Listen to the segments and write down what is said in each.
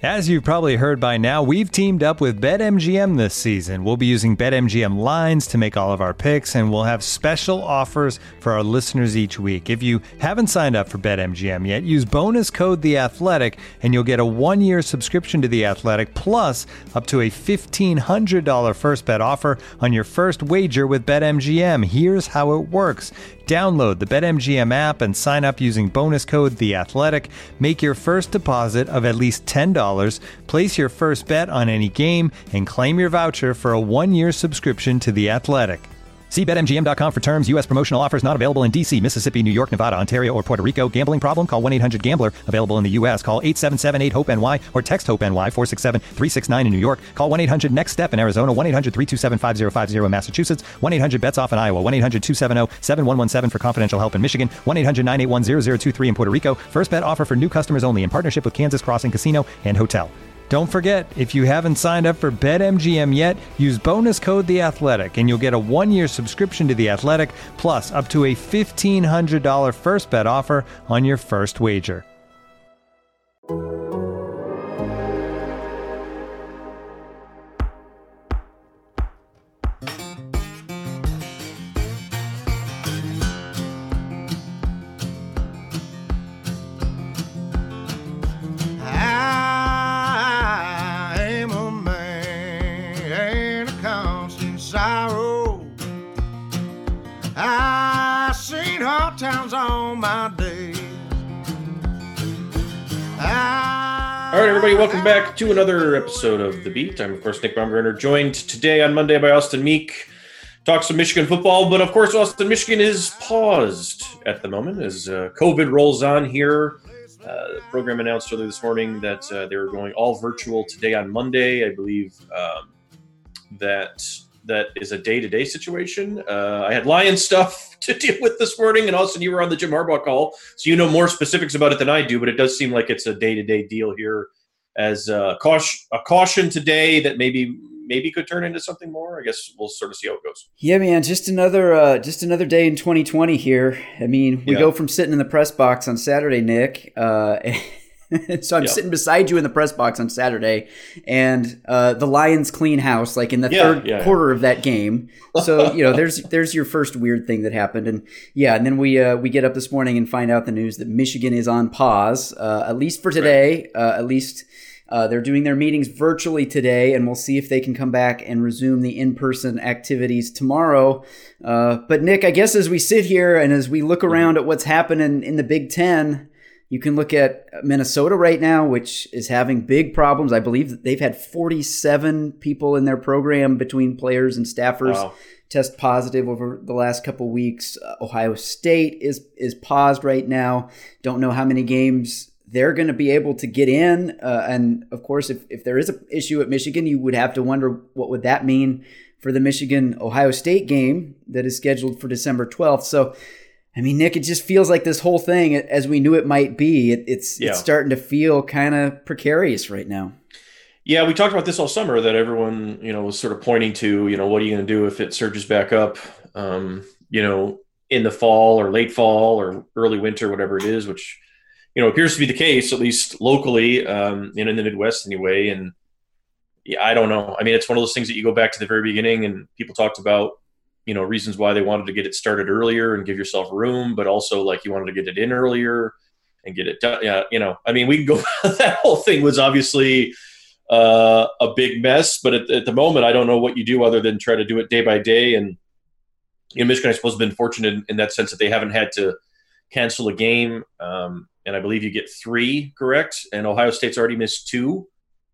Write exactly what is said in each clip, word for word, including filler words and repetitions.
As you've probably heard by now, we've teamed up with BetMGM this season. We'll be using BetMGM lines to make all of our picks, and we'll have special offers for our listeners each week. If you haven't signed up for BetMGM yet, use bonus code The Athletic, and you'll get a one-year subscription to The Athletic, plus up to a fifteen hundred dollars first bet offer on your first wager with BetMGM. Here's how it works. Download the BetMGM app and sign up using bonus code The Athletic. Make your first deposit of at least ten dollars. Place your first bet on any game and claim your voucher for a one-year subscription to The Athletic. See Bet M G M dot com for terms. U S promotional offers not available in D C, Mississippi, New York, Nevada, Ontario, or Puerto Rico. Gambling problem? Call one eight hundred gambler. Available in the U S. Call eight seven seven eight hope N Y or text HOPE-NY four six seven three six nine in New York. Call one eight hundred next step in Arizona. one eight hundred three two seven five zero five zero in Massachusetts. one eight hundred bets off in Iowa. one eight hundred two seven zero seven one one seven for confidential help in Michigan. one eight hundred nine eight one zero zero two three in Puerto Rico. First bet offer for new customers only in partnership with Kansas Crossing Casino and Hotel. Don't forget, if you haven't signed up for BetMGM yet, use bonus code The Athletic, and you'll get a one-year subscription to The Athletic, plus up to a fifteen hundred dollars first bet offer on your first wager. Towns on my day. All right, everybody, welcome back to another episode of The Beat. I'm, of course, Nick Baumgartner, joined today on Monday by Austin Meek. Talk some Michigan football, but of course, Austin, Michigan is paused at the moment as uh, COVID rolls on here. Uh, the program announced earlier this morning that uh, they were going all virtual today on Monday. I believe um, that that is a day-to-day situation. Uh, I had Lion stuff to deal with this morning, and Austin, you were on the Jim Harbaugh call, so you know more specifics about it than I do, but it does seem like it's a day-to-day deal here as a caution, a caution today that maybe maybe could turn into something more. I guess we'll sort of see how it goes. Yeah, man, just another uh, just another day in twenty twenty here. I mean, we yeah. go from sitting in the press box on Saturday, Nick, uh, so I'm yeah. sitting beside you in the press box on Saturday, and uh, the Lions clean house, like in the yeah, third yeah, quarter yeah. of that game. So you know, there's there's your first weird thing that happened, and yeah, and then we uh, we get up this morning and find out the news that Michigan is on pause, uh, at least for today. Right. Uh, at least uh, they're doing their meetings virtually today, and we'll see if they can come back and resume the in-person activities tomorrow. Uh, but Nick, I guess as we sit here and as we look around at what's happening in the Big Ten. You can look at Minnesota right now, which is having big problems. I believe that they've had forty-seven people in their program between players and staffers wow. test positive over the last couple weeks. Uh, Ohio State is is paused right now. Don't know how many games they're going to be able to get in. Uh, and, of course, if, if there is an issue at Michigan, you would have to wonder what would that mean for the Michigan-Ohio State game that is scheduled for December twelfth. So, I mean, Nick, it just feels like this whole thing, as we knew it might be, it, it's yeah. it's starting to feel kind of precarious right now. Yeah, we talked about this all summer that everyone, you know, was sort of pointing to, you know, what are you going to do if it surges back up, um, you know, in the fall or late fall or early winter, whatever it is, which, you know, appears to be the case, at least locally, um, and in the Midwest anyway. And yeah, I don't know. I mean, it's one of those things that you go back to the very beginning and people talked about, you know, reasons why they wanted to get it started earlier and give yourself room, but also like you wanted to get it in earlier and get it done. Yeah. You know, I mean, we can go, that whole thing was obviously uh, a big mess, but at, at the moment, I don't know what you do other than try to do it day by day. And, you know, Michigan, I suppose, has been fortunate in, in that sense that they haven't had to cancel a game. Um, and I believe you get three, correct? And Ohio State's already missed two.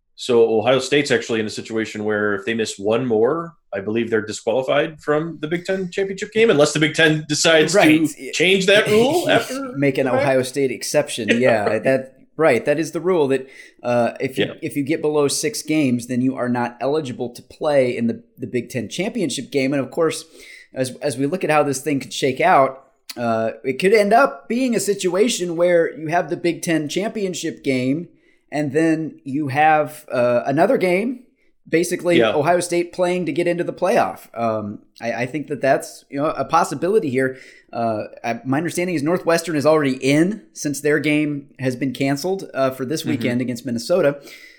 So Ohio State's actually in a situation where if they miss one more, I believe they're disqualified from the Big Ten championship game unless the Big Ten decides right. to change that rule after make an Ohio State exception. Yeah, yeah that right. That is the rule that uh, if you yeah. if you get below six games, then you are not eligible to play in the, the Big Ten championship game. And of course, as as we look at how this thing could shake out, uh, it could end up being a situation where you have the Big Ten championship game. And then you have uh, another game, basically yeah. Ohio State playing to get into the playoff. Um, I, I think that that's you know a possibility here. Uh, I, my understanding is Northwestern is already in since their game has been canceled uh, for this weekend mm-hmm. against Minnesota.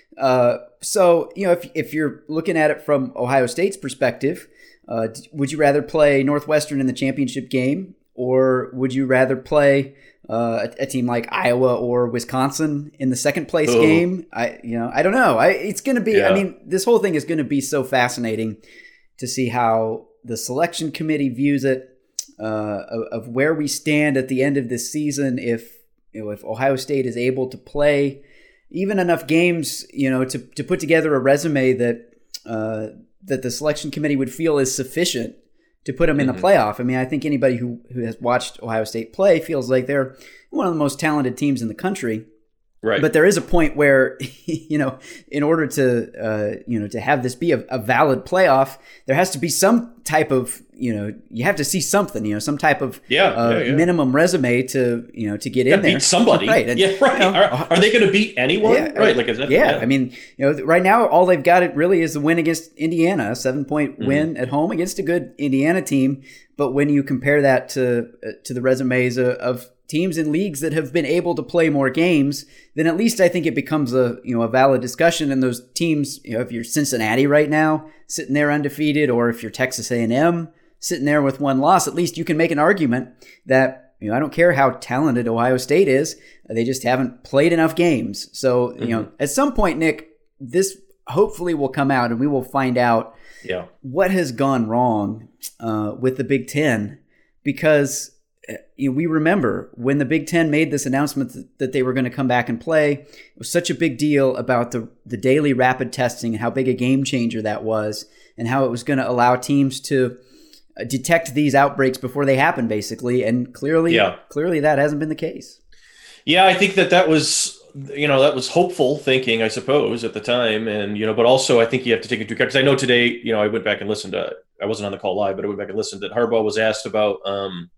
Uh, so, you know, if if you're looking at it from Ohio State's perspective, uh, would you rather play Northwestern in the championship game, or would you rather play uh, a, a team like Iowa or Wisconsin in the second place Ooh. game? I, you know, I don't know. I, it's going to be. Yeah. I mean, this whole thing is going to be so fascinating to see how the selection committee views it, uh, of, of where we stand at the end of this season. If you know, if Ohio State is able to play even enough games, you know, to, to put together a resume that uh, that the selection committee would feel is sufficient to put them mm-hmm. in the playoff. I mean, I think anybody who, who has watched Ohio State play feels like they're one of the most talented teams in the country. Right. But there is a point where, you know, in order to, uh, you know, to have this be a, a valid playoff, there has to be some type of, you know, you have to see something, you know, some type of yeah, uh, yeah, yeah. minimum resume to, you know, to get in there. Beat somebody. Right. And, yeah, right. You know, are, are they going to beat anyone? Yeah, right. Like, is that, yeah, yeah. I mean, you know, right now, all they've got it really is the win against Indiana, a seven point Mm-hmm. win at home against a good Indiana team. But when you compare that to, uh, to the resumes of, of teams in leagues that have been able to play more games, then at least I think it becomes a, you know, a valid discussion. And those teams, you know, if you're Cincinnati right now sitting there undefeated, or if you're Texas A and M sitting there with one loss, at least you can make an argument that, you know, I don't care how talented Ohio State is, they just haven't played enough games. So, mm-hmm. you know, at some point, Nick, this hopefully will come out and we will find out yeah. what has gone wrong uh, with the Big Ten, because you know, we remember when the Big Ten made this announcement that they were going to come back and play. It was such a big deal about the, the daily rapid testing and how big a game changer that was, and how it was going to allow teams to detect these outbreaks before they happen, basically. And clearly, yeah. clearly that hasn't been the case. Yeah, I think that that was, you know, that was hopeful thinking, I suppose, at the time. And, you know, but also I think you have to take into account, because I know today, you know, I went back and listened to, I wasn't on the call live, but I went back and listened that Harbaugh was asked about, um,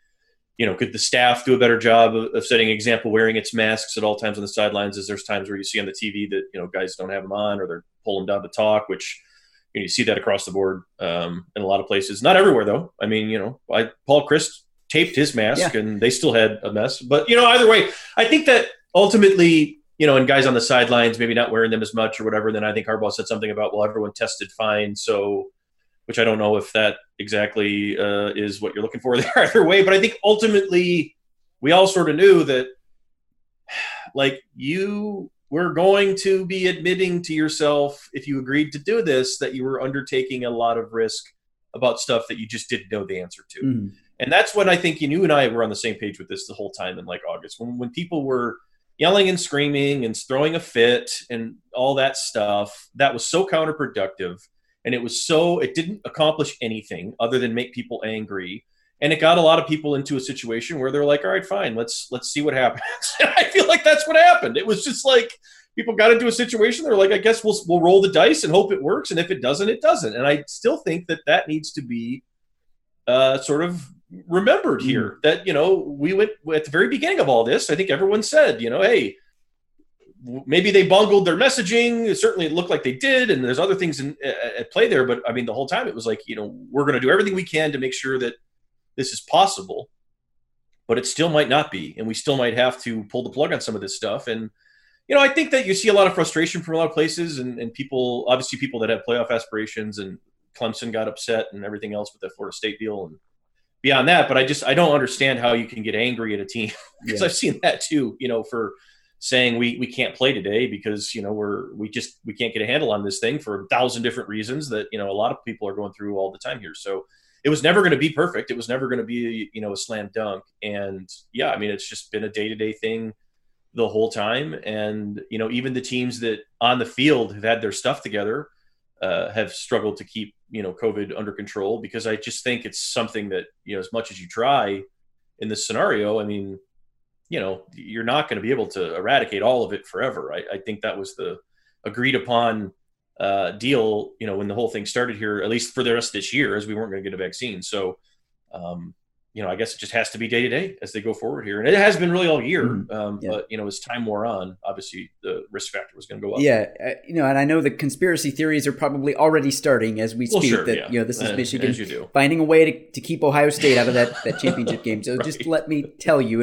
you know, could the staff do a better job of, of setting an example, wearing its masks at all times on the sidelines? As there's times where you see on the T V that, you know, guys don't have them on, or they're pulling them down to talk, which, you know, you see that across the board um, in a lot of places. Not everywhere, though. I mean, you know, I, Paul Chryst taped his mask, yeah. and they still had a mess. But, you know, either way, I think that ultimately, you know, and guys on the sidelines maybe not wearing them as much or whatever, then I think Harbaugh said something about, well, everyone tested fine, so – which I don't know if that exactly uh, is what you're looking for there either way. But I think ultimately we all sort of knew that, like, you were going to be admitting to yourself, if you agreed to do this, that you were undertaking a lot of risk about stuff that you just didn't know the answer to. Mm. And that's when I think you and I were on the same page with this the whole time in like August, when, when people were yelling and screaming and throwing a fit and all that stuff. That was so counterproductive. And it was so, it didn't accomplish anything other than make people angry. And it got a lot of people into a situation where they're like, all right, fine, let's, let's see what happens. And I feel like that's what happened. It was just like, people got into a situation. They're like, I guess we'll, we'll roll the dice and hope it works. And if it doesn't, it doesn't. And I still think that that needs to be uh, sort of remembered here, mm. that, you know, we went at the very beginning of all this. I think everyone said, you know, hey, maybe they bungled their messaging. It certainly looked like they did. And there's other things in, at play there. But I mean, the whole time it was like, you know, we're going to do everything we can to make sure that this is possible, but it still might not be. And we still might have to pull the plug on some of this stuff. And, you know, I think that you see a lot of frustration from a lot of places, and, and people, obviously people that have playoff aspirations, and Clemson got upset and everything else with that Florida State deal and beyond that. But I just, I don't understand how you can get angry at a team, because yeah. I've seen that too, you know, for saying we, we can't play today because, you know, we're, we just, we can't get a handle on this thing for a thousand different reasons that, you know, a lot of people are going through all the time here. So it was never going to be perfect. It was never going to be, you know, a slam dunk. And yeah, I mean, it's just been a day-to-day thing the whole time. And, you know, even the teams that on the field have had their stuff together uh, have struggled to keep, you know, COVID under control, because I just think it's something that, you know, as much as you try in this scenario, I mean, you know, you're not going to be able to eradicate all of it forever. I, I think that was the agreed upon uh, deal, you know, when the whole thing started here, at least for the rest of this year, as we weren't going to get a vaccine. So, um, you know, I guess it just has to be day to day as they go forward here. And it has been really all year. Mm-hmm. Um, yeah. But, you know, as time wore on, obviously the risk factor was going to go up. Yeah. Uh, you know, and I know the conspiracy theories are probably already starting as we speak. Well, sure, that, yeah. you know, this is uh, Michigan finding a way to, to keep Ohio State out of that, that championship game. So right. Just let me tell you, if, if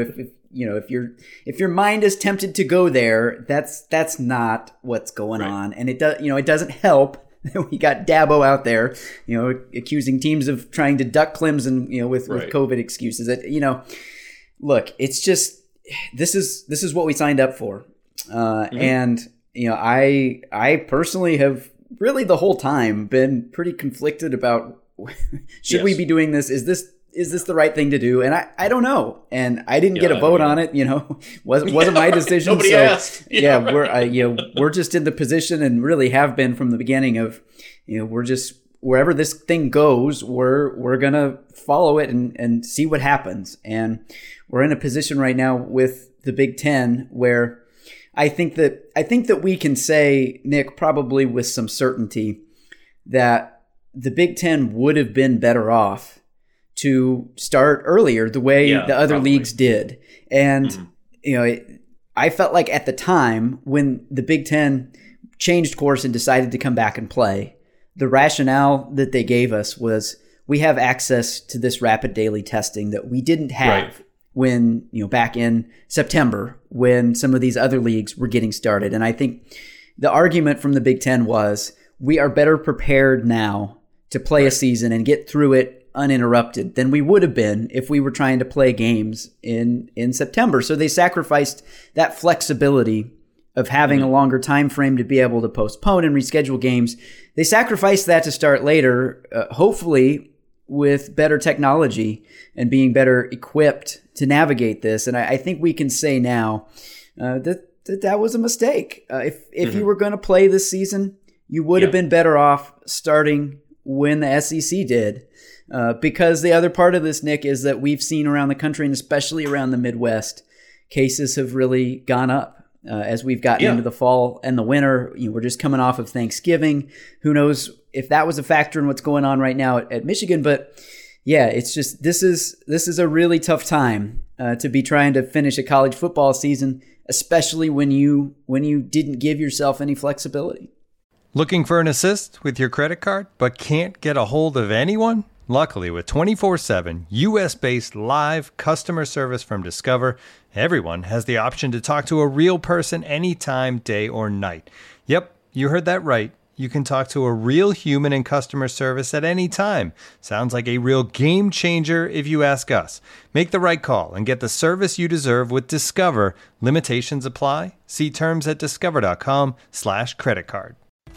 you know, if you're if your mind is tempted to go there, that's that's not what's going right. on, and it does, you know, it doesn't help. We got Dabo out there, you know, accusing teams of trying to duck Clemson, you know, with, right. with COVID excuses. That, you know, look, it's just this is this is what we signed up for, uh, mm-hmm. and you know, I I personally have really the whole time been pretty conflicted about should yes. we be doing this? Is this is this the right thing to do? And I, I don't know. And I didn't yeah, get a vote on it, you know, wasn't, wasn't yeah, my decision. Nobody so asked. Yeah, yeah we're, uh, you know, we're just in the position and really have been from the beginning of, you know, we're just, wherever this thing goes, we're, we're going to follow it and, and see what happens. And we're in a position right now with the Big Ten where I think that, I think that we can say, Nick, probably with some certainty that the Big Ten would have been better off to start earlier the way yeah, the other probably. leagues did. And, mm-hmm. you know, it, I felt like at the time when the Big Ten changed course and decided to come back and play, the rationale that they gave us was we have access to this rapid daily testing that we didn't have right. when, you know, back in September when some of these other leagues were getting started. And I think the argument from the Big Ten was we are better prepared now to play right. a season and get through it uninterrupted than we would have been if we were trying to play games in, in September. So they sacrificed that flexibility of having mm-hmm. a longer time frame to be able to postpone and reschedule games. They sacrificed that to start later, uh, hopefully with better technology and being better equipped to navigate this. And I, I think we can say now uh, that, that that was a mistake. Uh, if if mm-hmm. you were going to play this season, you would yeah. have been better off starting when the S E C did. Uh, because the other part of this, Nick, is that we've seen around the country and especially around the Midwest, cases have really gone up uh, as we've gotten yeah. into the fall and the winter. You know, we're just coming off of Thanksgiving. Who knows if that was a factor in what's going on right now at, at Michigan? But yeah, it's just this is this is a really tough time uh, to be trying to finish a college football season, especially when you when you didn't give yourself any flexibility. Looking for an assist with your credit card, but can't get a hold of anyone? Luckily, with twenty-four seven U S-based live customer service from Discover, everyone has the option to talk to a real person anytime, day or night. Yep, you heard that right. You can talk to a real human in customer service at any time. Sounds like a real game changer if you ask us. Make the right call and get the service you deserve with Discover. Limitations apply. See terms at discover.com slash credit card.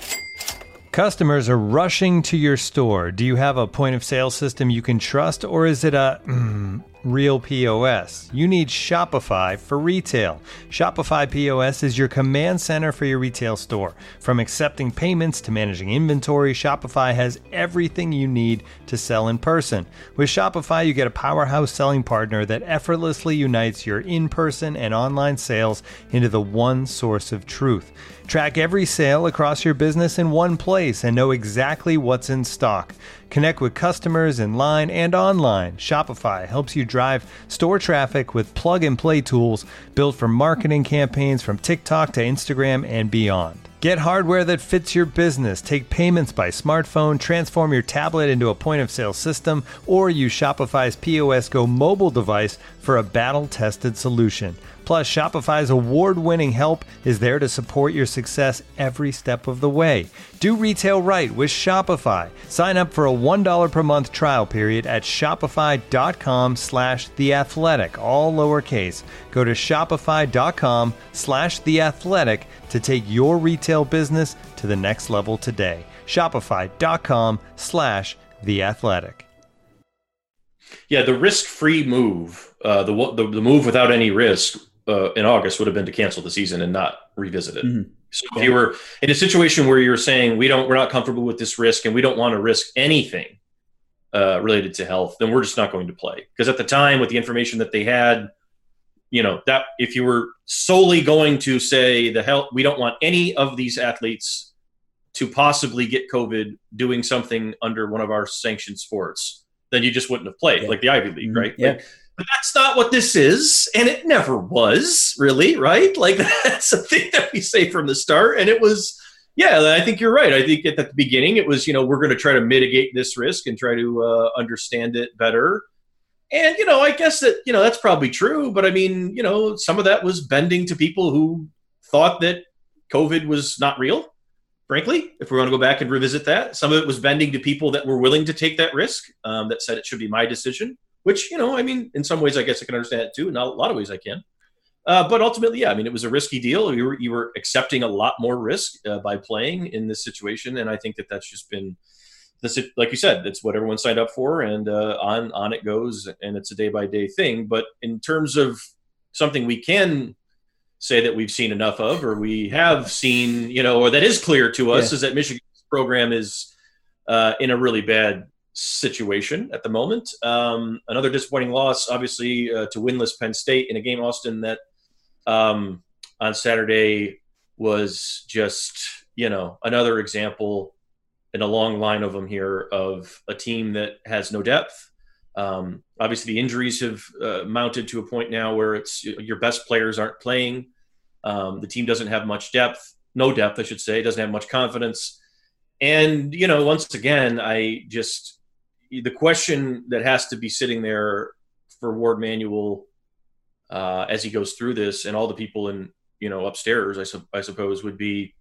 Customers are rushing to your store. Do you have a point of sale system you can trust, or is it a mm, real P O S? You need Shopify for retail. Shopify P O S is your command center for your retail store. From accepting payments to managing inventory, Shopify has everything you need to sell in person. With Shopify, you get a powerhouse selling partner that effortlessly unites your in-person and online sales into the one source of truth. Track every sale across your business in one place and know exactly what's in stock. Connect with customers in line and online. Shopify helps you drive store traffic with plug-and-play tools built for marketing campaigns from TikTok to Instagram and beyond. Get hardware that fits your business. Take payments by smartphone, transform your tablet into a point-of-sale system, or use Shopify's P O S Go mobile device for a battle-tested solution. Plus, Shopify's award-winning help is there to support your success every step of the way. Do retail right with Shopify. Sign up for a one dollar per month trial period at shopify.com slash theathletic, all lowercase. Go to shopify.com slash theathletic to take your retail business to the next level today. Shopify.com slash theathletic. Yeah, the risk-free move, uh, the, the the move without any risk uh, in August would have been to cancel the season and not revisit it. Mm-hmm. So if you were in a situation where you're saying we don't, we're not comfortable with this risk and we don't want to risk anything uh, related to health, then we're just not going to play. Because at the time, with the information that they had, you know, that if you were solely going to say the health, we don't want any of these athletes to possibly get COVID doing something under one of our sanctioned sports, then you just wouldn't have played, yeah. like the Ivy League, mm-hmm. right? Yeah. Like, but that's not what this is, and it never was, really, right? Like, that's the thing that we say from the start, and it was, yeah, I think you're right. I think at the beginning it was, you know, we're going to try to mitigate this risk and try to uh, understand it better. And, you know, I guess that, you know, that's probably true. But I mean, you know, some of that was bending to people who thought that COVID was not real. Frankly, if we're going to go back and revisit that, some of it was bending to people that were willing to take that risk, um, that said it should be my decision, which, you know, I mean, in some ways, I guess I can understand it too. In a lot of ways I can. Uh, but ultimately, yeah, I mean, it was a risky deal. You were, you were accepting a lot more risk uh, by playing in this situation. And I think that that's just been, this, like you said, it's what everyone signed up for, and uh, on, on it goes. And it's a day by day thing. But in terms of something we can say that we've seen enough of, or we have seen, you know, or that is clear to us, yeah. is that Michigan's program is uh, in a really bad situation at the moment. Um, another disappointing loss, obviously, uh, to winless Penn State in a game, Austin, that um, on Saturday was just, you know, another example in a long line of them here of a team that has no depth. Um, obviously, the injuries have uh, mounted to a point now where it's your best players aren't playing. Um, the team doesn't have much depth, no depth, I should say, doesn't have much confidence. And, you know, once again, I just, the question that has to be sitting there for Warde Manuel uh, as he goes through this, and all the people in, you know, upstairs, I, su- I suppose, would be,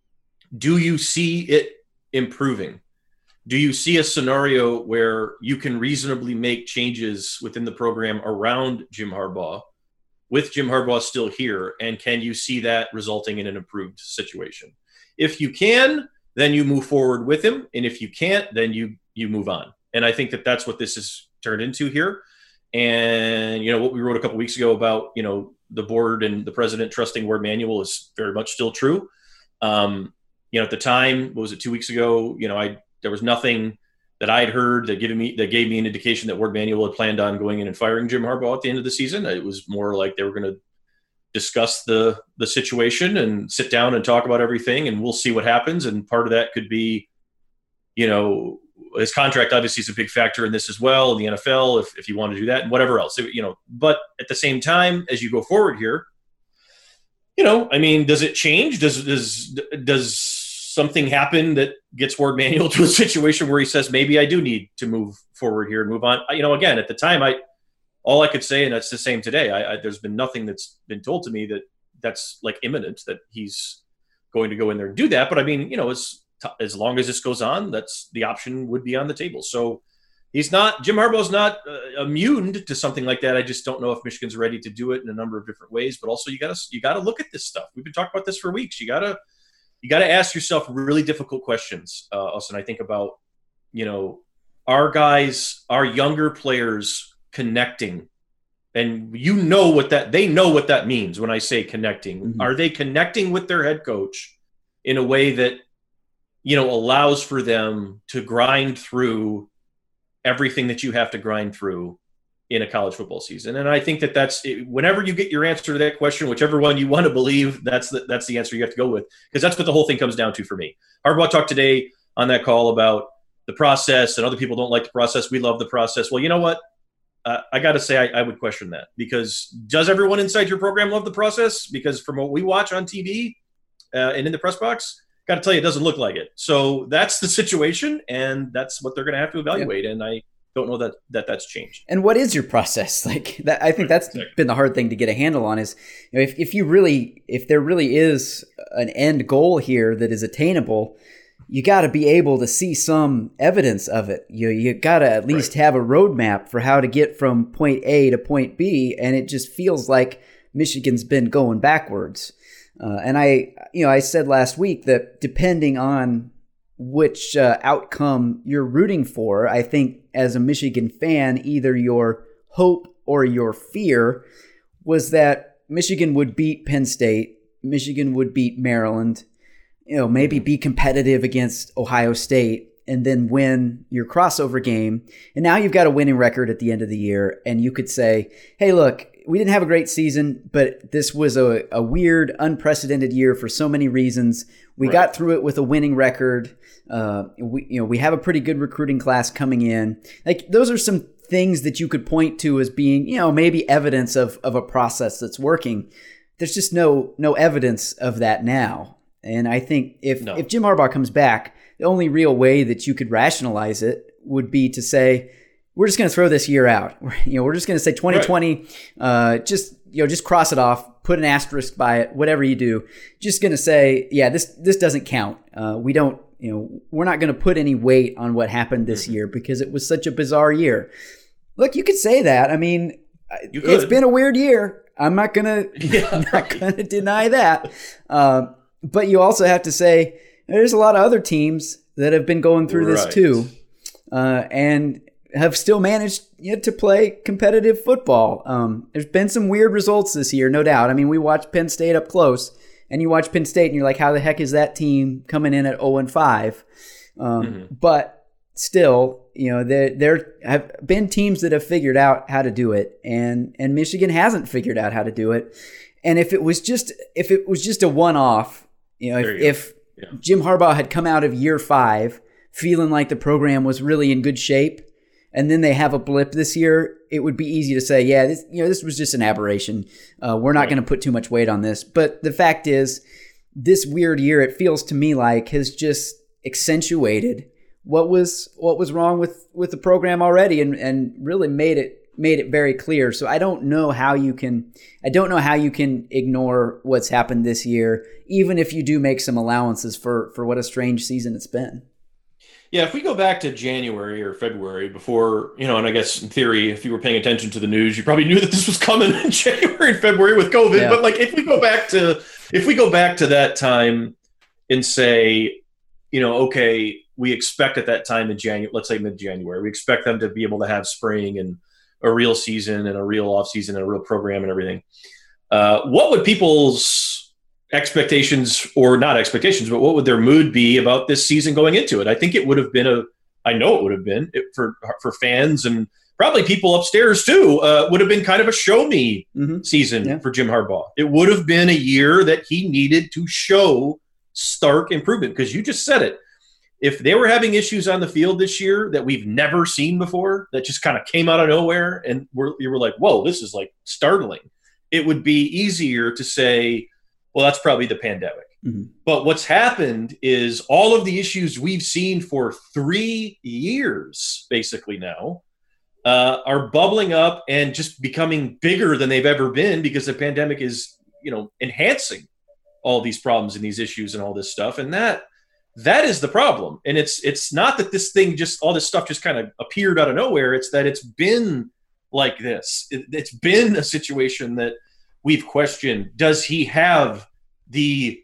do you see it improving? Do you see a scenario where you can reasonably make changes within the program around Jim Harbaugh, with Jim Harbaugh still here, and can you see that resulting in an improved situation? If you can, then you move forward with him, and if you can't, then you you move on. And I think that that's what this has turned into here. And, you know, what we wrote a couple weeks ago about, you know, the board and the president trusting Warde Manuel is very much still true. Um, you know, at the time, what was it, two weeks ago, you know, I there was nothing that I'd heard that gave me that gave me an indication that Warde Manuel had planned on going in and firing Jim Harbaugh at the end of the season. It was more like they were going to discuss the the situation and sit down and talk about everything, and we'll see what happens. And part of that could be, you know, his contract obviously is a big factor in this as well, in the N F L, if, if you want to do that, and whatever else, you know. But at the same time, as you go forward here, you know, I mean, does it change? Does does does something happen that gets Warde Manuel to a situation where he says, maybe I do need to move forward here and move on? You know, again, at the time, I all I could say, and that's the same today, I, I, there's been nothing that's been told to me that that's like imminent, that he's going to go in there and do that. But I mean, you know, as, as long as this goes on, that's the option would be on the table. So he's not, Jim Harbaugh's not uh, immune to something like that. I just don't know if Michigan's ready to do it in a number of different ways. But also, you got to you got to look at this stuff. We've been talking about this for weeks. You got to You got to ask yourself really difficult questions, uh, Austin. I think about, you know, our guys, our younger players connecting, and you know what that, they know what that means when I say connecting. Mm-hmm. Are they connecting with their head coach in a way that, you know, allows for them to grind through everything that you have to grind through in a college football season? And I think that that's, whenever you get your answer to that question, whichever one you want to believe, that's the, that's the answer you have to go with, because that's what the whole thing comes down to for me. Harbaugh talked today on that call about the process, and other people don't like the process. We love the process. Well, you know what? Uh, I got to say, I, I would question that, because does everyone inside your program love the process? Because from what we watch on T V uh, and in the press box, got to tell you, it doesn't look like it. So that's the situation, and that's what they're going to have to evaluate. Yeah. And I don't know that, that that's changed. And what is your process? Like that, I think that's been the hard thing to get a handle on is, you know, if, if you really, if there really is an end goal here that is attainable, you got to be able to see some evidence of it. You you got to at least right. have a roadmap for how to get from point A to point B. And it just feels like Michigan's been going backwards. Uh, and I, you know, I said last week that depending on which uh, outcome you're rooting for, I think as a Michigan fan, either your hope or your fear was that Michigan would beat Penn State, Michigan would beat Maryland, you know, maybe be competitive against Ohio State, and then win your crossover game. And now you've got a winning record at the end of the year, and you could say, hey, look, we didn't have a great season, but this was a, a weird, unprecedented year for so many reasons. We right. got through it with a winning record. Uh, we, you know, we have a pretty good recruiting class coming in. Like, those are some things that you could point to as being, you know, maybe evidence of, of a process that's working. There's just no no evidence of that now. And I think if, no. if Jim Harbaugh comes back, the only real way that you could rationalize it would be to say, we're just going to throw this year out. You know, we're just going to say twenty twenty, right. uh, just, you know, just cross it off, put an asterisk by it, whatever you do. Just going to say, yeah, this, this doesn't count. Uh, we don't, you know, we're not going to put any weight on what happened this year because it was such a bizarre year. Look, you could say that. I mean, it's been a weird year. I'm not going to, yeah, not right. going to deny that. Uh, but you also have to say there's a lot of other teams that have been going through right. this too. Uh, and have still managed you know, to play competitive football. Um, there's been some weird results this year, no doubt. I mean, we watched Penn State up close, and you watch Penn State, and you're like, how the heck is that team coming in at oh and five? Um, mm-hmm. But still, you know, there there have been teams that have figured out how to do it, and and Michigan hasn't figured out how to do it. And if it was just if it was just a one-off, you know, if, you if yeah. Jim Harbaugh had come out of year five feeling like the program was really in good shape, and then they have a blip this year, it would be easy to say, yeah, this, you know, this was just an aberration. Uh, we're not right. going to put too much weight on this. But the fact is, this weird year, it feels to me like, has just accentuated what was what was wrong with, with the program already, and, and really made it made it very clear. So I don't know how you can I don't know how you can ignore what's happened this year, even if you do make some allowances for for what a strange season it's been. Yeah, if we go back to January or February before, you know, and I guess in theory, if you were paying attention to the news, you probably knew that this was coming in January and February with COVID. Yeah. But like, if we go back to, if we go back to that time and say, you know, okay, we expect at that time in January, let's say mid-January, we expect them to be able to have spring and a real season and a real off season and a real program and everything. Uh, what would people's expectations, or not expectations, but what would their mood be about this season going into it? I think it would have been a, I know it would have been it, for for fans and probably people upstairs too, uh, would have been kind of a show me mm-hmm. season yeah. for Jim Harbaugh. It would have been a year that he needed to show stark improvement, because you just said it. If they were having issues on the field this year that we've never seen before, that just kind of came out of nowhere, and we're, you were like, whoa, this is like startling. It would be easier to say, well, that's probably the pandemic. Mm-hmm. But what's happened is all of the issues we've seen for three years, basically now, uh, are bubbling up and just becoming bigger than they've ever been, because the pandemic is, you know, enhancing all these problems and these issues and all this stuff. And that that is the problem. And it's it's not that this thing just, all this stuff just kind of appeared out of nowhere. It's that it's been like this. It, it's been a situation that we've questioned. Does he have the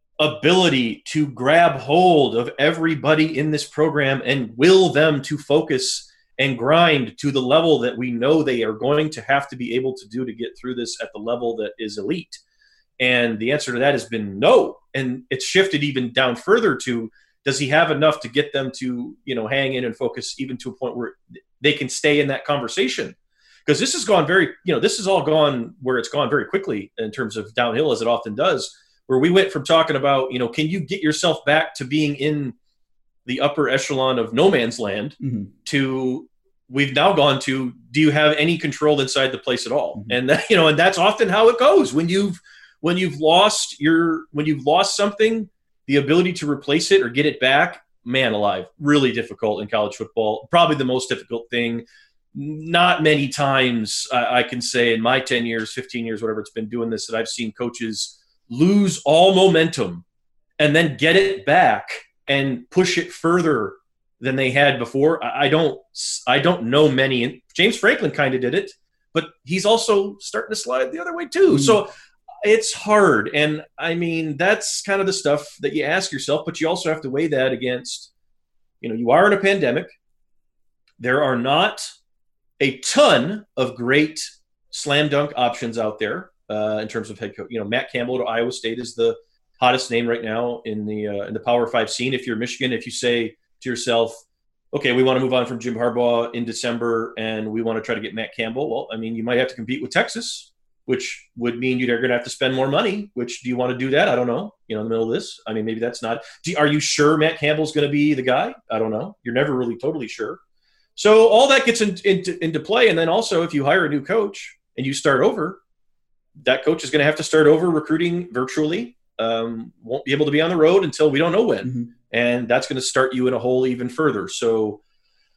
ability to grab hold of everybody in this program and will them to focus and grind to the level that we know they are going to have to be able to do to get through this at the level that is elite? And the answer to that has been no. And it's shifted even down further to, does he have enough to get them to, you know, hang in and focus even to a point where they can stay in that conversation? Because this has gone very, you know, this has all gone where it's gone very quickly in terms of downhill, as it often does, where we went from talking about, you know, can you get yourself back to being in the upper echelon of no man's land, mm-hmm. to we've now gone to, do you have any control inside the place at all? Mm-hmm. And that, you know, and that's often how it goes when you've, when you've lost your, when you've lost something, the ability to replace it or get it back, man alive, really difficult in college football. Probably the most difficult thing. Not many times I, I can say in my ten years, fifteen years, whatever it's been doing this, that I've seen coaches lose all momentum and then get it back and push it further than they had before. I, I don't, I don't know many. And James Franklin kind of did it, but he's also starting to slide the other way too. Mm. So it's hard. And I mean, that's kind of the stuff that you ask yourself, but you also have to weigh that against, you know, you are in a pandemic. There are not a ton of great slam dunk options out there uh, in terms of head coach. You know, Matt Campbell to Iowa State is the hottest name right now in the uh, in the Power Five scene. If you're Michigan, if you say to yourself, okay, we want to move on from Jim Harbaugh in December and we want to try to get Matt Campbell, well, I mean, you might have to compete with Texas, which would mean you're going to have to spend more money. Which, do you want to do that? I don't know. You know, in the middle of this, I mean, maybe that's not. Do, are you sure Matt Campbell's going to be the guy? I don't know. You're never really totally sure. So all that gets in, into, into play. And then also, if you hire a new coach and you start over, that coach is going to have to start over recruiting virtually. Um, won't be able to be on the road until we don't know when. Mm-hmm. And that's going to start you in a hole even further. So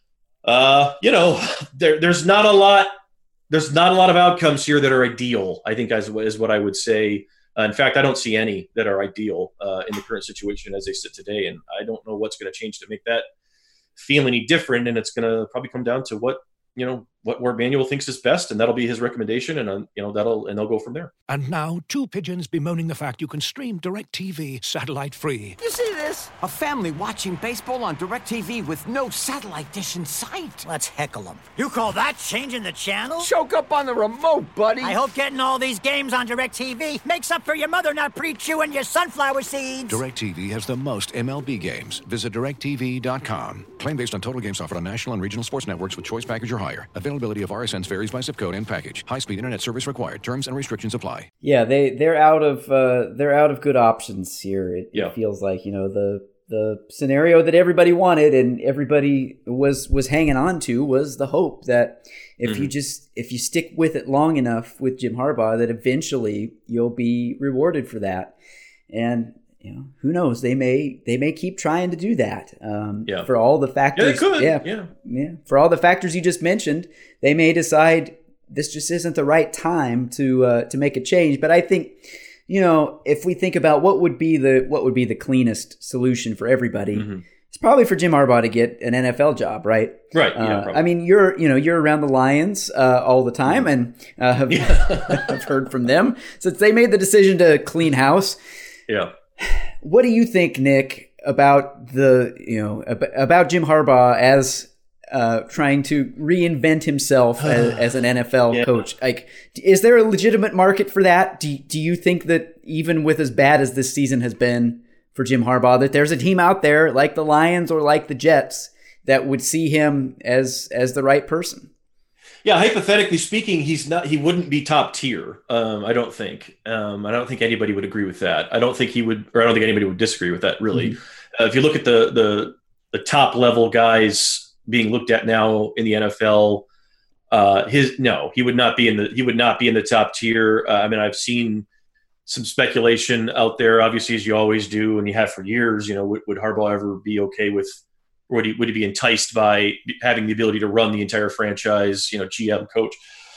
Uh, you know, there, there's not a lot. There's not a lot of outcomes here that are ideal, I think, is, is what I would say. Uh, in fact, I don't see any that are ideal uh, in the current situation as they sit today. And I don't know what's going to change to make that feel any different. And it's going to probably come down to what, you know, what Warde Manuel thinks is best, and that'll be his recommendation, and, uh, you know, that'll, and they'll go from there. And now, two pigeons bemoaning the fact you can stream DirecTV satellite-free. You see this? A family watching baseball on DirecTV with no satellite dish in sight. Let's heckle them. You call that changing the channel? Choke up on the remote, buddy. I hope getting all these games on DirecTV makes up for your mother not pre-chewing your sunflower seeds. DirecTV has the most M L B games. Visit direct T V dot com. Claim based on total games offered on national and regional sports networks with choice package or higher. Availability of R S Ns varies by zip code and package. High-speed internet service required. Terms and restrictions apply. Yeah, they they're out of uh, they're out of good options here. It, yeah. it feels like, you know, the the scenario that everybody wanted and everybody was was hanging on to was the hope that if mm-hmm. you just if you stick with it long enough with Jim Harbaugh, that eventually you'll be rewarded for that. And you know, who knows? They may they may keep trying to do that. Um, yeah. For all the factors, yeah, they could. Yeah, yeah, yeah. For all the factors you just mentioned, they may decide this just isn't the right time to uh, to make a change. But I think, you know, if we think about what would be the what would be the cleanest solution for everybody, mm-hmm. it's probably for Jim Harbaugh to get an N F L job, right? Right. Yeah, uh, I mean, you're you know you're around the Lions uh, all the time, and uh, have yeah. I've heard from them since they made the decision to clean house. Yeah. What do you think, Nick, about the you know about Jim Harbaugh as uh, trying to reinvent himself as, as an N F L yeah. coach? Like, is there a legitimate market for that? Do Do you think that even with as bad as this season has been for Jim Harbaugh, that there's a team out there like the Lions or like the Jets that would see him as as the right person? Yeah, hypothetically speaking, he's not. He wouldn't be top tier. Um, I don't think. Um, I don't think anybody would agree with that. I don't think he would, or I don't think anybody would disagree with that. Really, mm-hmm. uh, if you look at the the the top level guys being looked at now in the N F L, uh, his no, he would not be in the he would not be in the top tier. Uh, I mean, I've seen some speculation out there, obviously, as you always do, and you have for years. You know, would, would Harbaugh ever be okay with? Or would he, would he be enticed by having the ability to run the entire franchise, you know, G M coach?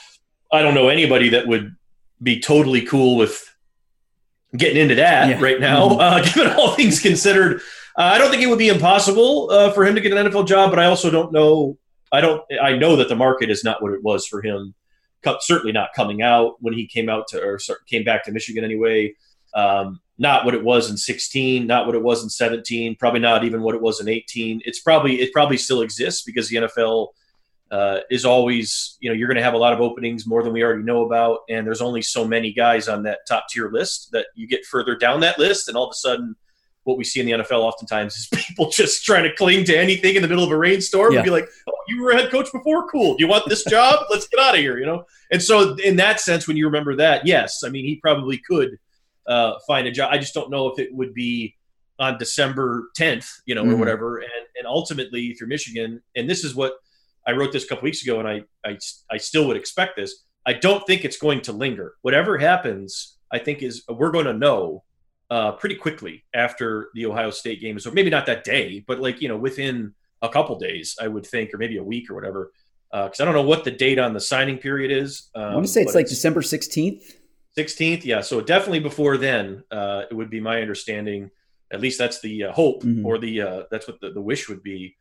I don't know anybody that would be totally cool with getting into that yeah. right now, mm-hmm. uh, given all things considered. Uh, I don't think it would be impossible uh, for him to get an N F L job, but I also don't know. I don't. I know that the market is not what it was for him. Certainly not coming out when he came out to or came back to Michigan anyway. Um, not what it was in sixteen, not what it was in seventeen, probably not even what it was in eighteen. It's probably, it probably still exists because the N F L uh, is always, you know, you're going to have a lot of openings, more than we already know about. And there's only so many guys on that top tier list that you get further down that list. And all of a sudden what we see in the N F L oftentimes is people just trying to cling to anything in the middle of a rainstorm yeah. and be like, oh, you were a head coach before. Cool. Do you want this job? Let's get out of here. You know? And so in that sense, when you remember that, yes, I mean, he probably could, Uh, find a job. I just don't know if it would be on December tenth, you know, mm-hmm. or whatever. And and ultimately, if you're Michigan, and this is what I wrote this a couple weeks ago, and I, I I still would expect this. I don't think it's going to linger. Whatever happens, I think is we're going to know uh, pretty quickly after the Ohio State game is, or maybe not that day, but like, you know, within a couple days, I would think, or maybe a week or whatever. Because uh, I don't know what the date on the signing period is. Um, I want to say it's like it's, December sixteenth. sixteenth, yeah. So definitely before then, uh, it would be my understanding. At least that's the uh, hope, mm-hmm. or the uh, that's what the, the wish would be.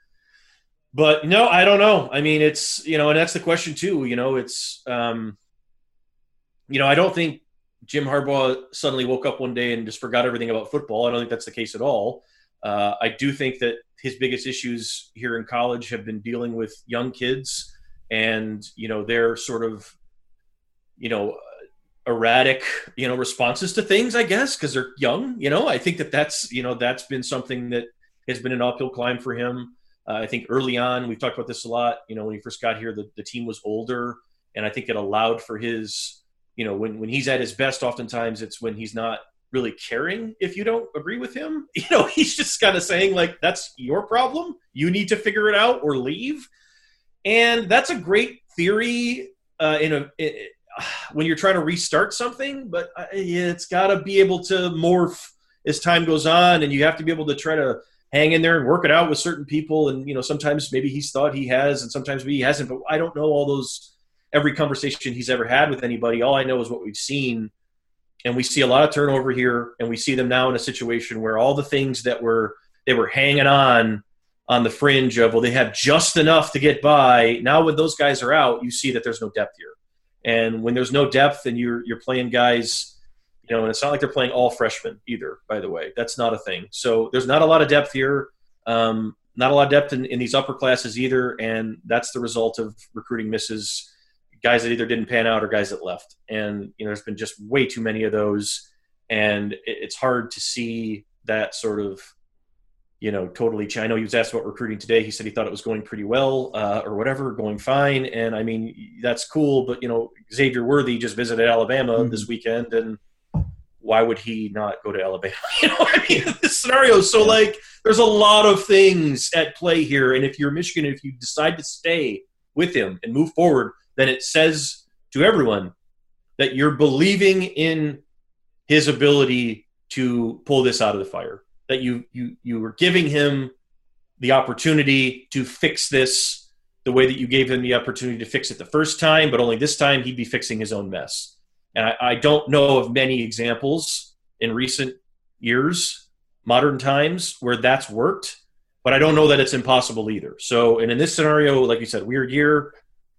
But no, I don't know. I mean, it's, you know, and that's the question too. You know, it's, um, you know, I don't think Jim Harbaugh suddenly woke up one day and just forgot everything about football. I don't think that's the case at all. Uh, I do think that his biggest issues here in college have been dealing with young kids and, you know, their sort of, you know, erratic, you know, responses to things, I guess, because they're young. You know, I think that that's, you know, that's been something that has been an uphill climb for him. Uh, I think early on, we've talked about this a lot, you know, when he first got here, the, the team was older, and I think it allowed for his, you know, when, when he's at his best, oftentimes it's when he's not really caring if you don't agree with him. You know, he's just kind of saying, like, that's your problem. You need to figure it out or leave. And that's a great theory uh, in a it, when you're trying to restart something, but it's got to be able to morph as time goes on, and you have to be able to try to hang in there and work it out with certain people. And, you know, sometimes maybe he's thought he has and sometimes maybe he hasn't. But I don't know all those – every conversation he's ever had with anybody. All I know is what we've seen. And we see a lot of turnover here, and we see them now in a situation where all the things that were they were hanging on on the fringe of, well, they have just enough to get by. Now when those guys are out, you see that there's no depth here. And when there's no depth and you're you're playing guys, you know, and it's not like they're playing all freshmen either, by the way. That's not a thing. So there's not a lot of depth here, um, not a lot of depth in, in these upper classes either, and that's the result of recruiting misses. Guys that either didn't pan out or guys that left. And, you know, there's been just way too many of those. And it, it's hard to see that sort of, you know, totally change. I know he was asked about recruiting today. He said he thought it was going pretty well uh, or whatever, going fine. And, I mean, that's cool. But, you know, Xavier Worthy just visited Alabama mm-hmm. this weekend. And why would he not go to Alabama? You know what I mean? This scenario. So, like, there's a lot of things at play here. And if you're Michigan, if you decide to stay with him and move forward, then it says to everyone that you're believing in his ability to pull this out of the fire, that you you you were giving him the opportunity to fix this the way that you gave him the opportunity to fix it the first time, but only this time he'd be fixing his own mess. And I, I don't know of many examples in recent years, modern times, where that's worked, but I don't know that it's impossible either. So, and in this scenario, like you said, weird year,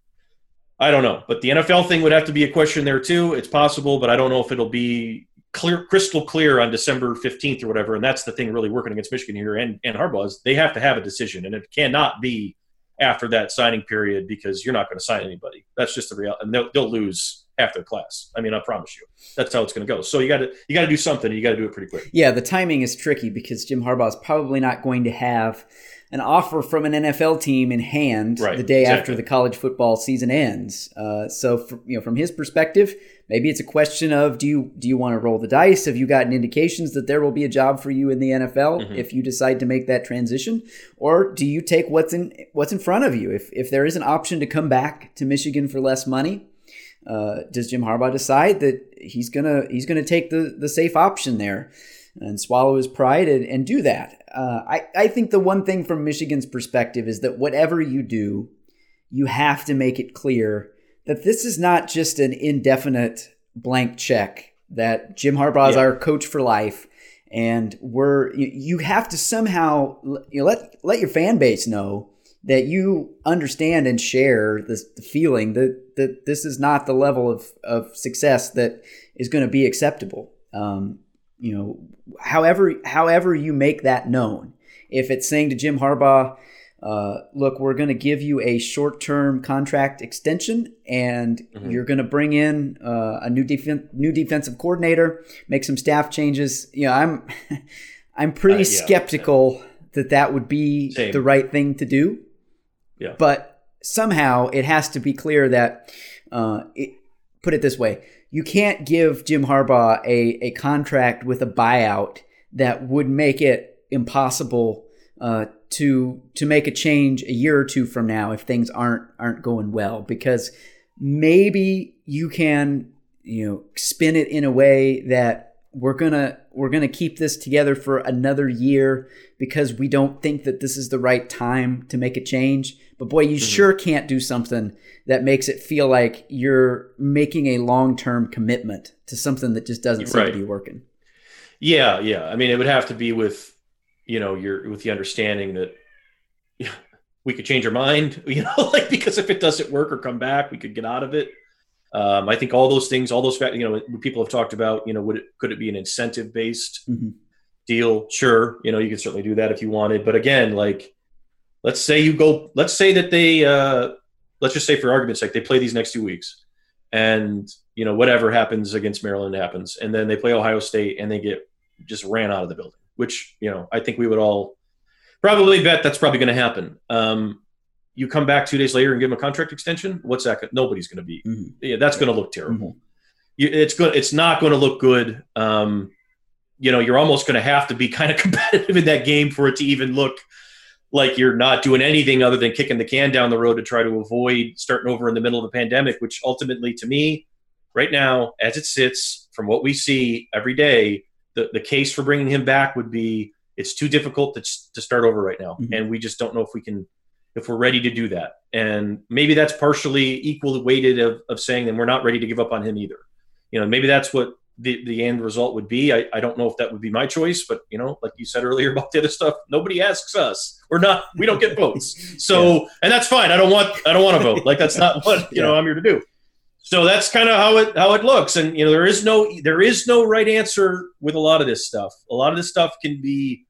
I don't know, but the N F L thing would have to be a question there too. It's possible, but I don't know if it'll be clear, crystal clear on December fifteenth or whatever. And that's the thing really working against Michigan here and, and Harbaugh is they have to have a decision, and it cannot be after that signing period because you're not going to sign anybody. That's just the reality, and they'll, they'll lose half their class. I mean, I promise you, that's how it's going to go. So you got to you got to do something. And you got to do it pretty quick. Yeah, the timing is tricky because Jim Harbaugh is probably not going to have an offer from an N F L team in hand right, the day exactly. after the college football season ends. Uh, so, for, you know, from his perspective, maybe it's a question of do you do you want to roll the dice? Have you gotten indications that there will be a job for you in the N F L mm-hmm. if you decide to make that transition, or do you take what's in what's in front of you? If if there is an option to come back to Michigan for less money, uh, does Jim Harbaugh decide that he's gonna he's gonna take the the safe option there and swallow his pride and, and do that? Uh, I, I think the one thing from Michigan's perspective is that whatever you do, you have to make it clear that this is not just an indefinite blank check, that Jim Harbaugh is yeah. our coach for life. And we're you, you have to somehow you know, let let your fan base know that you understand and share this, the feeling that, that this is not the level of, of success that is going to be acceptable. Um, You know, however, however you make that known, if it's saying to Jim Harbaugh, uh, look, we're going to give you a short-term contract extension and mm-hmm. you're going to bring in uh, a new def- new defensive coordinator, make some staff changes. You know, I'm, I'm pretty uh, yeah, skeptical yeah. that that would be Same. the right thing to do. Yeah. But somehow it has to be clear that, uh, it, put it this way, you can't give Jim Harbaugh a, a contract with a buyout that would make it impossible uh, to to make a change a year or two from now if things aren't aren't going well. Because maybe you can you know spin it in a way that we're gonna we're gonna keep this together for another year because we don't think that this is the right time to make a change. But boy, you mm-hmm. sure can't do something that makes it feel like you're making a long-term commitment to something that just doesn't seem right. to be working. Yeah, yeah. I mean, it would have to be with, you know, your with the understanding that yeah, we could change our mind, you know, like because if it doesn't work or come back, we could get out of it. Um, I think all those things, all those, you know, people have talked about, you know, would it, could it be an incentive-based mm-hmm. deal? Sure, you know, you could certainly do that if you wanted. But again, like, let's say you go, let's say that they, uh, let's just say for argument's sake, they play these next two weeks and, you know, whatever happens against Maryland happens. And then they play Ohio State and they get just ran out of the building, which, you know, I think we would all probably bet that's probably going to happen. Um, you come back two days later and give them a contract extension. What's that? Nobody's going to be, mm-hmm. yeah, that's going to look terrible. Mm-hmm. You, it's good. It's not going to look good. Um, you know, you're almost going to have to be kind of competitive in that game for it to even look like you're not doing anything other than kicking the can down the road to try to avoid starting over in the middle of a pandemic, which ultimately to me right now, as it sits from what we see every day, the, the case for bringing him back would be It's too difficult to, to start over right now. Mm-hmm. And we just don't know if we can, if we're ready to do that. And maybe that's partially equal weighted of, of saying that we're not ready to give up on him either. You know, maybe that's what the, the end result would be. I, I don't know if that would be my choice, but you know, like you said earlier about the other stuff, nobody asks us. We're not, we don't get votes. So, yeah. And that's fine. I don't want, I don't want to vote. Like that's not what, you yeah. know, I'm here to do. So that's kind of how it, how it looks. And, you know, there is no, there is no right answer with a lot of this stuff. A lot of this stuff can be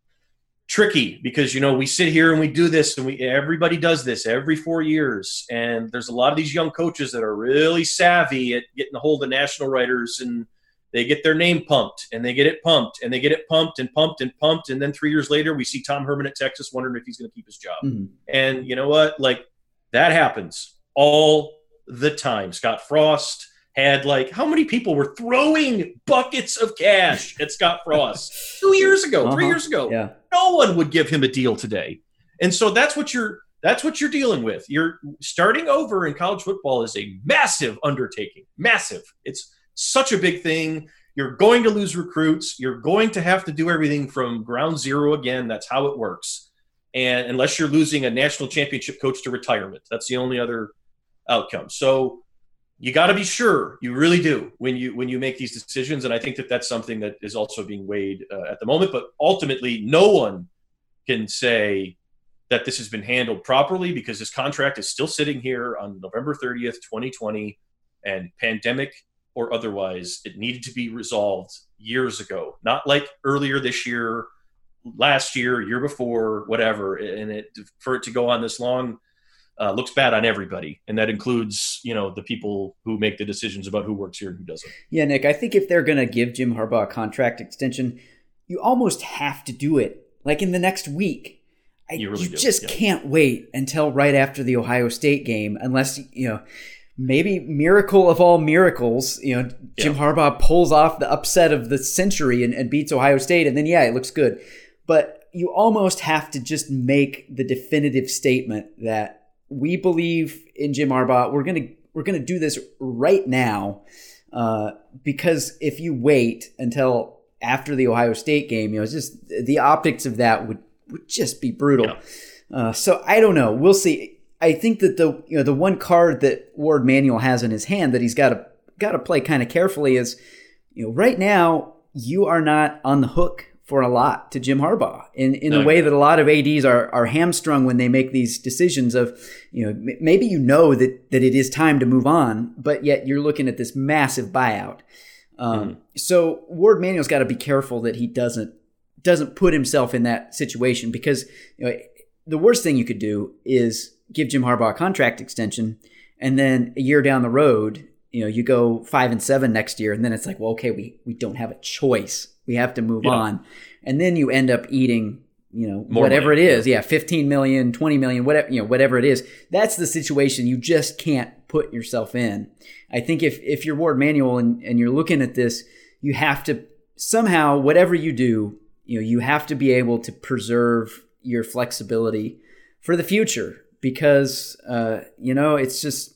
tricky because, you know, we sit here and we do this and we, everybody does this every four years. And there's a lot of these young coaches that are really savvy at getting a hold of national writers, and they get their name pumped and they get it pumped and they get it pumped and pumped and pumped. And then three years later, we see Tom Herman at Texas wondering if he's going to keep his job. Mm-hmm. And you know what? Like that happens all the time. Scott Frost had like, how many people were throwing buckets of cash at Scott Frost two years ago, uh-huh. three years ago? Yeah. No one would give him a deal today. And so that's what you're, that's what you're dealing with. You're starting over in college football is a massive undertaking, massive. It's such a big thing. You're going to lose recruits. You're going to have to do everything from ground zero again. That's how it works. And unless you're losing a national championship coach to retirement, that's the only other outcome. So you got to be sure, you really do, when you when you make these decisions. And I think that that's something that is also being weighed uh, at the moment. But ultimately, no one can say that this has been handled properly because this contract is still sitting here on November thirtieth, twenty twenty, and pandemic or otherwise, it needed to be resolved years ago, not like earlier this year, last year, year before, whatever. And it for it to go on this long Uh, looks bad on everybody, and that includes, you know, the people who make the decisions about who works here and who doesn't. Yeah, Nick, I think if they're going to give Jim Harbaugh a contract extension, you almost have to do it like in the next week. I, you really you do. just yeah. can't wait until right after the Ohio State game, unless, you know, maybe miracle of all miracles, you know, Jim yeah. Harbaugh pulls off the upset of the century and, and beats Ohio State, and then, yeah, it looks good. But you almost have to just make the definitive statement that we believe in Jim Harbaugh. We're gonna we're gonna do this right now, uh, because if you wait until after the Ohio State game, you know, it's just the optics of that would, would just be brutal. Yeah. Uh, so I don't know. We'll see. I think that the you know the one card that Ward Manuel has in his hand that he's got to got to play kind of carefully is, you know, right now you are not on the hook for a lot to Jim Harbaugh in, in no, the way yeah. that a lot of A Ds are are hamstrung when they make these decisions of, you know, m- maybe you know that, that it is time to move on, but yet you're looking at this massive buyout. Um, mm-hmm. So Ward Manuel's got to be careful that he doesn't doesn't put himself in that situation, because, you know, the worst thing you could do is give Jim Harbaugh a contract extension, and then a year down the road, you know, you go five and seven next year, and then it's like, well, okay, we we don't have a choice. We have to move yeah. on. And then you end up eating, you know, More whatever money. it is. Yeah, fifteen million, twenty million, whatever, you know, whatever it is. That's the situation you just can't put yourself in. I think if if you're Ward Manuel and, and you're looking at this, you have to somehow, whatever you do, you know, you have to be able to preserve your flexibility for the future, because uh, you know, it's just,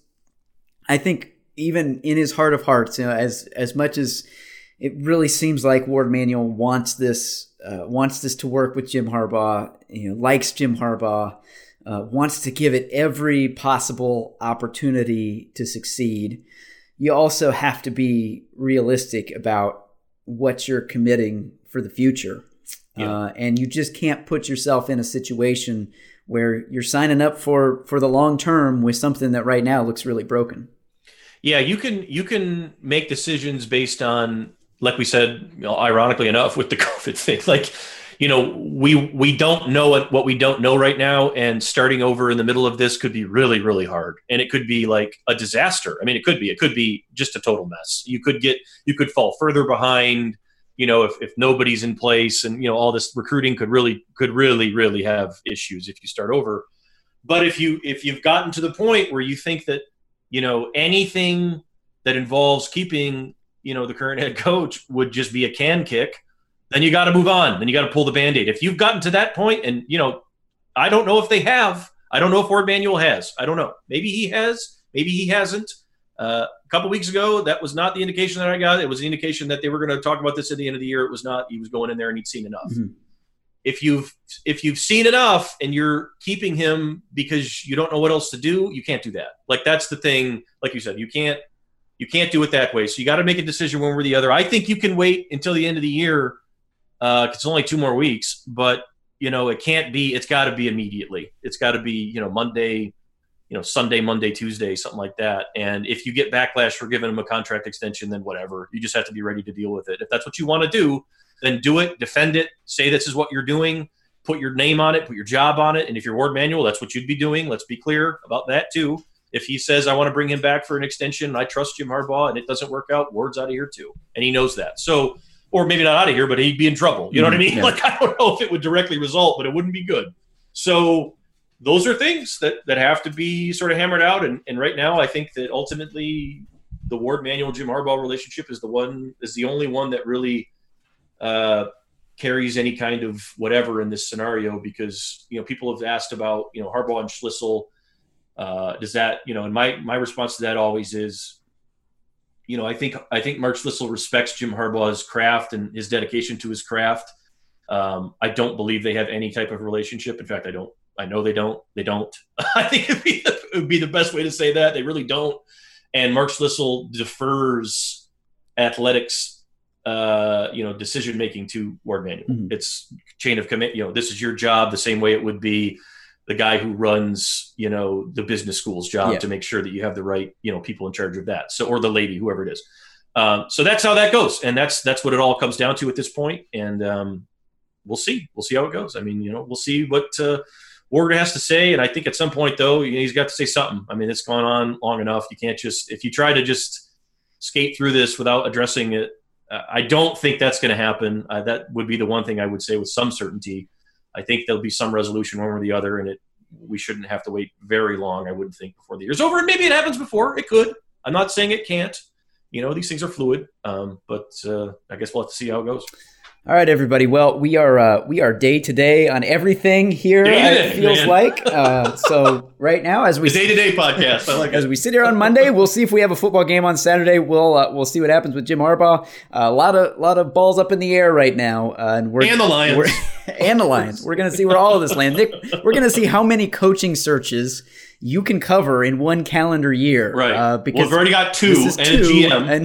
I think even in his heart of hearts, you know, as as much as it really seems like Ward Manuel wants this uh, wants this to work with Jim Harbaugh, you know, likes Jim Harbaugh, uh, wants to give it every possible opportunity to succeed. You also have to be realistic about what you're committing for the future. Yeah. Uh, and you just can't put yourself in a situation where you're signing up for, for the long term with something that right now looks really broken. Yeah, you can you can make decisions based on, like we said, you know, ironically enough, with the COVID thing, like, you know, we we don't know what, what we don't know right now, and starting over in the middle of this could be really, really hard, and it could be like a disaster. I mean, it could be, it could be just a total mess. You could get, you could fall further behind, you know, if, if nobody's in place, and, you know, all this recruiting could really, could really, really have issues if you start over. But if you, if you've gotten to the point where you think that, you know, anything that involves keeping, you know, the current head coach would just be a can kick, then you got to move on. Then you got to pull the Band-Aid. If you've gotten to that point, and, you know, I don't know if they have. I don't know if Ward Manuel has. I don't know. Maybe he has. Maybe he hasn't. Uh, a couple weeks ago, that was not the indication that I got. It was the indication that they were going to talk about this at the end of the year. It was not. He was going in there and he'd seen enough. Mm-hmm. if you've if you've seen enough and you're keeping him because you don't know what else to do, you can't do that. Like that's the thing. Like you said, you can't you can't do it that way. So you got to make a decision one way or the other. I think you can wait until the end of the year. Uh, it's only two more weeks, but you know it can't be. It's got to be immediately. It's got to be you know Monday, you know Sunday, Monday, Tuesday, something like that. And if you get backlash for giving him a contract extension, then whatever. You just have to be ready to deal with it. If that's what you want to do, then do it, defend it, say this is what you're doing, put your name on it, put your job on it. And if you're Warde Manuel, that's what you'd be doing. Let's be clear about that too. If he says, I want to bring him back for an extension, I trust Jim Harbaugh, and it doesn't work out, Warde's out of here too. And he knows that. So, or maybe not out of here, but he'd be in trouble. You know what I mean? Yeah. Like, I don't know if it would directly result, but it wouldn't be good. So those are things that, that have to be sort of hammered out. And, and right now, I think that ultimately the Warde Manuel Jim Harbaugh relationship is the one, is the only one that really uh, carries any kind of whatever in this scenario, because, you know, people have asked about, you know, Harbaugh and Schlissel. Uh, does that, you know, and my, my response to that always is, you know, I think, I think Mark Schlissel respects Jim Harbaugh's craft and his dedication to his craft. Um, I don't believe they have any type of relationship. In fact, I don't, I know they don't, they don't. I think it'd be, it would be the best way to say that. They really don't. And Mark Schlissel defers athletics, uh, you know, decision-making to Warde Manuel. Mm-hmm. It's chain of command, you know, this is your job the same way it would be the guy who runs, you know, the business school's job yeah. to make sure that you have the right, you know, people in charge of that. So, or the lady, whoever it is. Um, so that's how that goes. And that's, that's what it all comes down to at this point. And um, we'll see, we'll see how it goes. I mean, you know, we'll see what uh, Warde has to say. And I think at some point though, you know, he's got to say something. I mean, it's gone on long enough. You can't just, if you try to just skate through this without addressing it, uh, I don't think that's going to happen. Uh, that would be the one thing I would say with some certainty. I think there'll be some resolution one or the other, and it we shouldn't have to wait very long, I wouldn't think, before the year's over. And maybe it happens before. It could. I'm not saying it can't. You know, these things are fluid, um, but uh, I guess we'll have to see how it goes. All right, everybody. Well, we are uh, we are day to day on everything here. It feels man. like uh, so. Right now, as we day to day podcast, I like as it. we sit here on Monday, we'll see if we have a football game on Saturday. We'll uh, we'll see what happens with Jim Harbaugh. A uh, lot of lot of balls up in the air right now, uh, and we're and the Lions we're, and the Lions. We're gonna see where all of this lands. Nick, we're gonna see how many coaching searches you can cover in one calendar year. Right. Uh, because well, we've already got two and two, a G M. And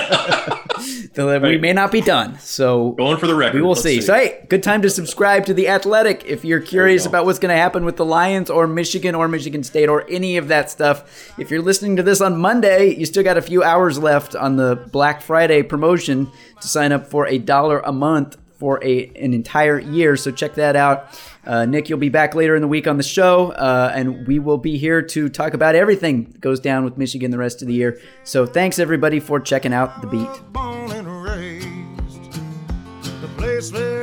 the, right. We may not be done. So going for the record. We will see. see. So, hey, good time to subscribe to The Athletic if you're curious you about what's going to happen with the Lions or Michigan or Michigan State or any of that stuff. If you're listening to this on Monday, you still got a few hours left on the Black Friday promotion to sign up for a dollar a month for a an entire year. So check that out. Uh, Nick, you'll be back later in the week on the show, uh, and we will be here to talk about everything that goes down with Michigan the rest of the year. So thanks, everybody, for checking out The Beat. Born and raised, the place where